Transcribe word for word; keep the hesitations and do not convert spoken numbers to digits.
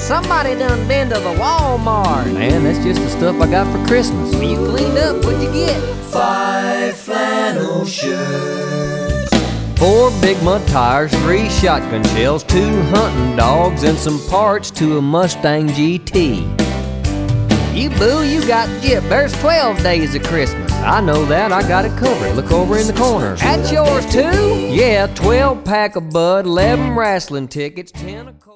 somebody done been to the Walmart. Man, that's just the stuff I got for Christmas. When you cleaned up, what'd you get? Five flannel shirts, Four Big Mud tires, three shotgun shells, two hunting dogs, and some parts to a Mustang G T. You boo, you got jip. There's twelve days of Christmas. I know that, I got it covered. Look over in the corner. That's yours too? Yeah, twelve pack of Bud, eleven wrestling tickets, ten of